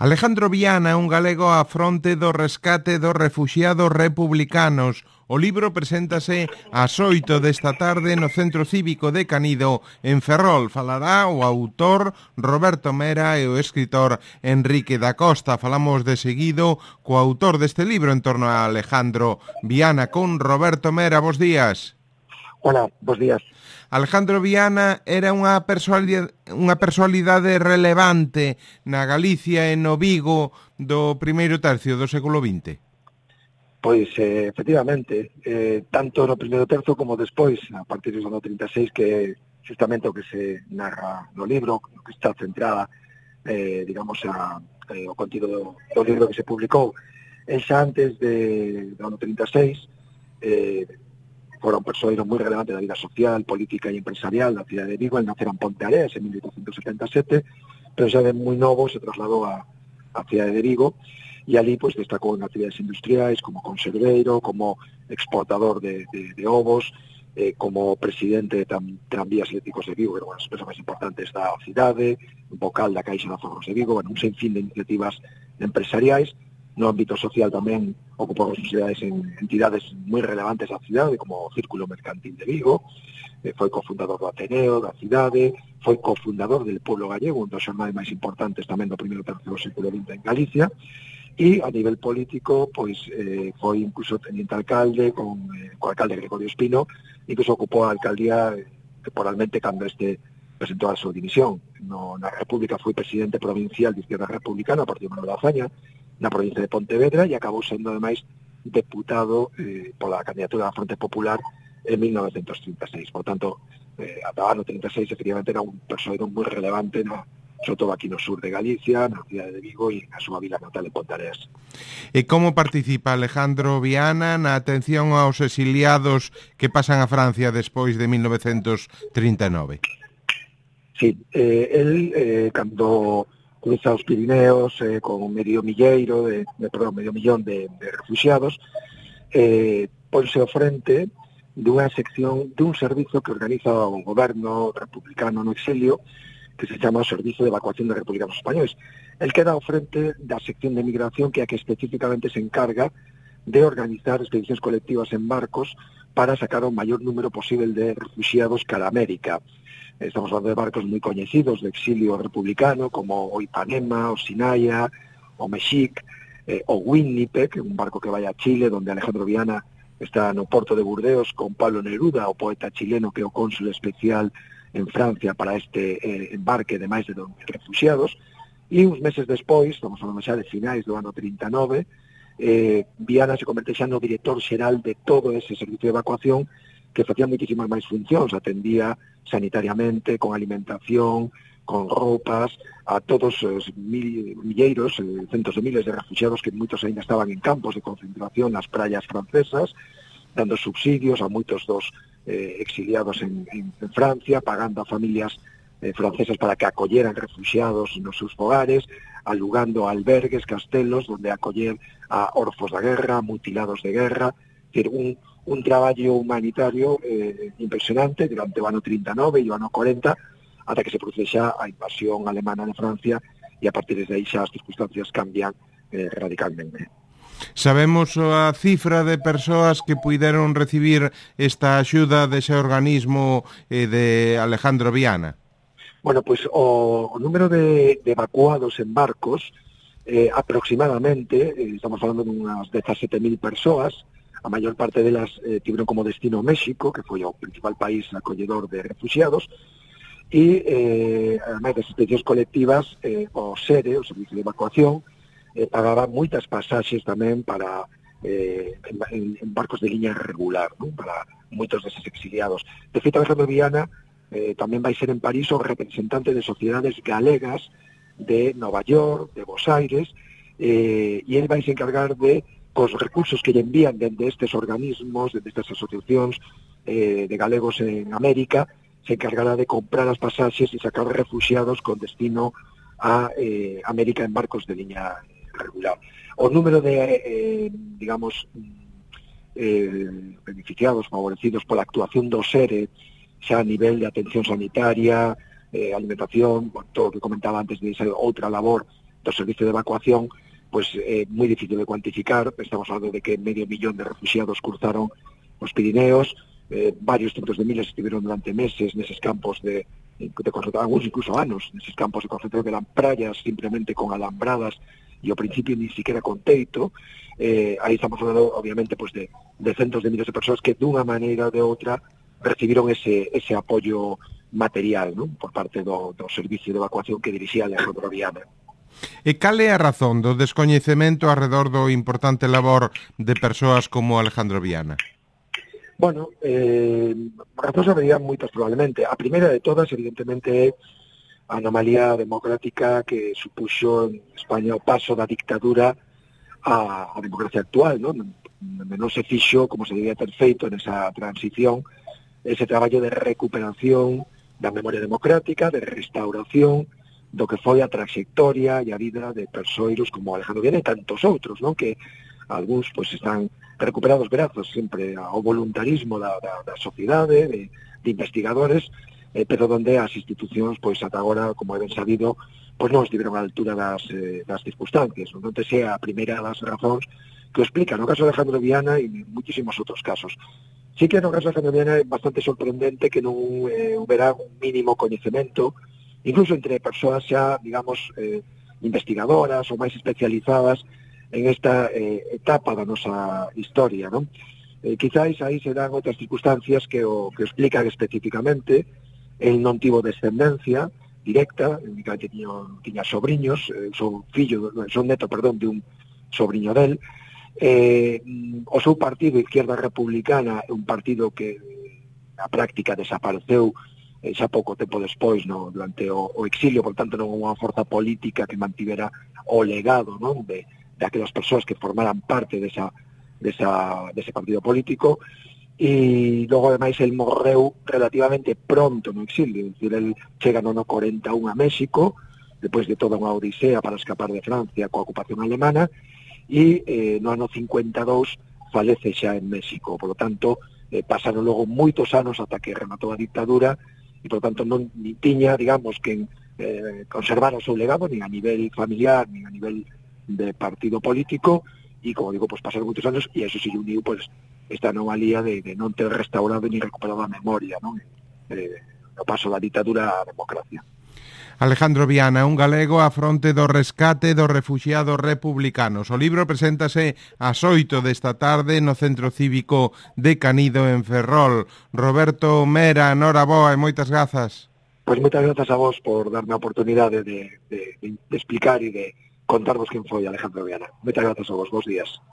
Alejandro Viana é un galego á fronte do rescate dos refuxiados republicanos. O libro preséntase ás 8 desta tarde no Centro Cívico de Canido, en Ferrol. Falará o autor Roberto Mera e o escritor Enrique da Costa. Falamos de seguido co autor deste libro en torno a Alejandro Viana con Roberto Mera. Bos días. Hola, bos días. Alejandro Viana era unha personalidade relevante na Galicia e no Vigo do primeiro tercio do século XX. Pois, efectivamente, tanto no primeiro terzo como despois, a partir do ano 36, que é justamente o que se narra no libro, o que está centrada, digamos, o contido do libro que se publicou. E xa antes do ano 36, fora un persoeiro moi relevante da vida social, política e empresarial da cidade de Vigo. El nacera en Ponteareas en 1877, pero xa de moi novo se trasladou a cidade de Vigo e ali pues, destacou en actividades industriais como conserveiro, como exportador de ovos, como presidente de Tranvías Eléctricos de Vigo, que era unha das empresas máis importantes da cidade, vocal da Caixa de Aforros de Vigo, un sinfín de iniciativas empresariais. No ámbito social tamén ocupou responsabilidades en entidades moi relevantes da cidade, como o Círculo Mercantil de Vigo, foi cofundador do Ateneo da cidade, foi cofundador del Pueblo Gallego, un dos xornais máis importantes tamén do primeiro tercio do século XX en Galicia, e a nivel político, pois foi incluso teniente alcalde con o alcalde Gregorio Espino, incluso ocupou a alcaldía temporalmente cando este presentou a súa dimisión. Na República foi presidente provincial de Izquierda Republicana, a partir de Manuel Azaña, na provincia de Pontevedra, e acabou sendo, ademais, deputado pola candidatura da Fronte Popular en 1936. Por tanto, ata o ano 36, efectivamente, era un persoeiro moi relevante, sobre todo aquí no sur de Galicia, na cidade de Vigo e na súa vila natal de Ponteareas. E como participa Alejandro Viana na atención aos exiliados que pasan a Francia despois de 1939? Sí, cando cruza os Pirineos con medio millón de refugiados, ponse ao frente dunha sección dun servizo que organiza o goberno republicano no exilio, que se chama o Servizo de Evacuación de Republicanos Españoles. El queda ao frente da sección de migración, que é a que específicamente se encarga de organizar expedicións colectivas en barcos para sacar o maior número posible de refugiados cara a América. Estamos falando de barcos moi coñecidos do exilio republicano, como o Ipanema, o Sinaia, o Mexic, o Winnipeg, un barco que vai a Chile, donde Alejandro Viana está no porto de Burdeos con Pablo Neruda, o poeta chileno que é o cónsul especial en Francia para este embarque de máis de 2.000 refugiados. E uns meses despois, estamos falando xa de finais do ano 39, Viana se converte xa no director xeral de todo ese servicio de evacuación, que facía moitísimas máis funcións, atendía sanitariamente, con alimentación, con roupas, a todos os milleiros, centos de miles de refugiados que moitos ainda estaban en campos de concentración nas praias francesas, dando subsidios a moitos dos exiliados en Francia, pagando a familias francesas para que acolleran refugiados nos seus fogares, alugando albergues, castelos, donde acoller a orfos da guerra, mutilados de guerra, decir, un traballo humanitario impresionante durante o ano 39 e o ano 40, ata que se produce xa a invasión alemana de Francia, e a partir de aí xa as circunstancias cambian radicalmente. Sabemos a cifra de persoas que puideron recibir esta axuda dese organismo de Alejandro Viana? Bueno, pois o número de evacuados en barcos, aproximadamente, estamos falando de unhas 17.000 persoas. A maior parte delas tiveron como destino México, que foi o principal país acolledor de refugiados, e, ademais das expedicións colectivas, o SERE, o Servicio de Evacuación, pagaba moitas pasaxes tamén para en barcos de liña regular, ¿no? Para moitos deses exiliados. De feito, Alejandro Viana tamén vai ser en París o representante de sociedades galegas de Nova York, de Buenos Aires, e el vai se encargar de cos recursos que lle envían dende estes organismos, dende estas asociacións de galegos en América, se encargará de comprar as pasaxes e sacar refugiados con destino a América en barcos de liña regular. O número de, beneficiados, favorecidos pola actuación do SERE, xa a nivel de atención sanitaria, alimentación, todo o que comentaba antes de esa outra labor do servicio de evacuación, pois é moi difícil de cuantificar. Estamos falando de que 500.000 de refugiados cruzaron os Pirineos, varios centros de miles estiveron durante meses neses campos de concentración, algunos incluso anos, neses campos de concentración que eran praias simplemente con alambradas e ao principio ni siquiera con teito. Aí estamos falando, obviamente, pues de centos de miles de persoas que dunha maneira ou de outra recibiron ese apoio material, ¿no?, por parte do servicio de evacuación que dirixía Alejandro Viana. E cal é a razón do descoñecemento arredor do importante labor de persoas como Alejandro Viana? Bueno, razóns haberían moitas probablemente. A primeira de todas, evidentemente, é a anomalía democrática que supuxo en España o paso da dictadura a democracia actual, non? Non se fixo como se debía ter feito nesa transición, ese traballo de recuperación da memoria democrática, de restauración do que foi a trayectoria e a vida de persoeiros como Alejandro Viana e tantos outros, non? Que algúns pois están recuperados grazas sempre ao voluntarismo da sociedade, de investigadores, pero donde as institucións, pois ata agora, como é ben sabido, pois non estiveron á altura das circunstancias. Non te sea a primeira das razóns que o explica no caso de Alejandro Viana e en muchísimos outros casos. Sí que no caso de Alejandro Viana é bastante sorprendente que non hubiera un mínimo coñecemento, incluso entre persoas xa, digamos, investigadoras ou máis especializadas en esta etapa da nosa historia, non? Quizáis aí se dan outras circunstancias que o explican especificamente. El non tivo descendencia directa, únicamente tiña sobriños, son neto, de un sobriño del. O seu partido, Izquierda Republicana, é un partido que na práctica desapareceu xa pouco tempo despois, durante o exilio, por tanto non unha forza política que mantivera o legado, non, de aquelas persoas que formaran parte dese partido político. E logo, ademais, el morreu relativamente pronto no exilio, es decir, el chega no 41 a México, depois de toda unha odisea para escapar de Francia coa ocupación alemana, e no ano 52 falece xa en México. Por lo tanto, pasaron logo moitos anos ata que rematou a dictadura, e por tanto non tiña, digamos, que conservar o seu legado, nin a nivel familiar, nin a nivel de partido político, e, como digo, pues pasaron moitos anos, e eso se uniu, pues, esta anomalía de non ter restaurado ni recuperado a memoria, non? No paso da ditadura á democracia. Alejandro Viana, un galego á fronte do rescate dos refuxiados republicanos. O libro preséntase ás 8 desta tarde no Centro Cívico de Canido, en Ferrol. Roberto Mera, noraboa e moitas grazas. Pois moitas grazas a vos por darme a oportunidade de explicar e de contarvos quen foi Alejandro Viana. Moitas grazas a vos, bons días.